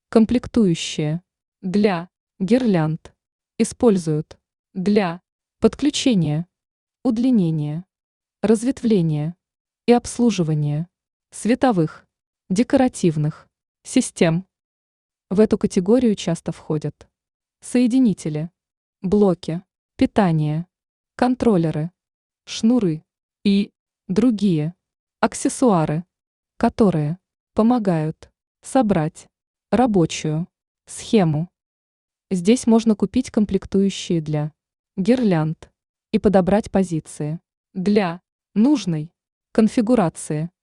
Комплектующие для гирлянд используют для подключения, удлинения, разветвления и обслуживания световых, декоративных систем. В эту категорию часто входят соединители, блоки, питание, контроллеры, шнуры и другие аксессуары, которые помогают собрать рабочую схему. Здесь можно купить комплектующие для гирлянд и подобрать позиции для нужной конфигурации.